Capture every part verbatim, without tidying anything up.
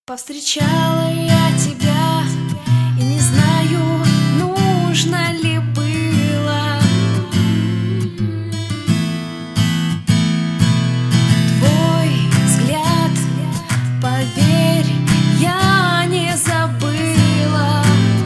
Повстречала я тебя, и не знаю, нужно ли было. Твой взгляд, поверь, я не забыла.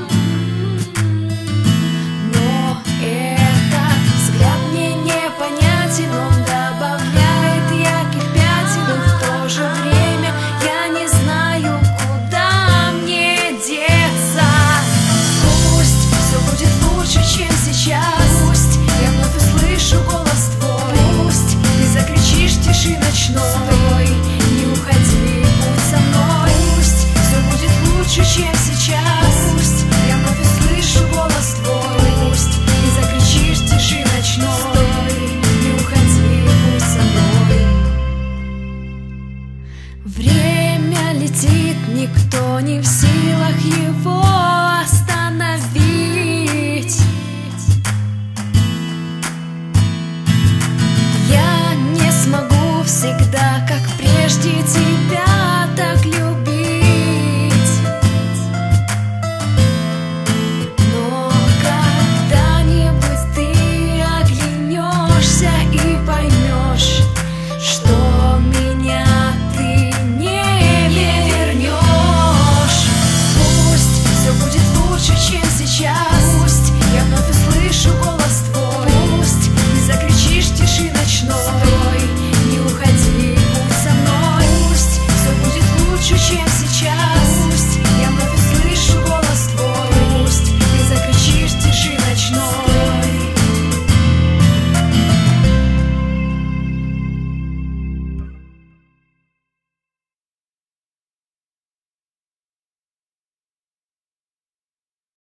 Но этот взгляд мне непонятен, он добавляет ярких пятен, и в то же время я не знаю, куда мне деться. Пусть все будет лучше, чем сейчас. Пусть я вновь услышу голос твой. Пусть ты закричишь в тиши ночной: не уходи, будь со мной. Пусть все будет лучше, чем сейчас. Пусть я вновь услышу голос твой. Пусть ты закричишь в тиши ночной: не уходи, будь со мной. Время летит, никто не в силах его остановить.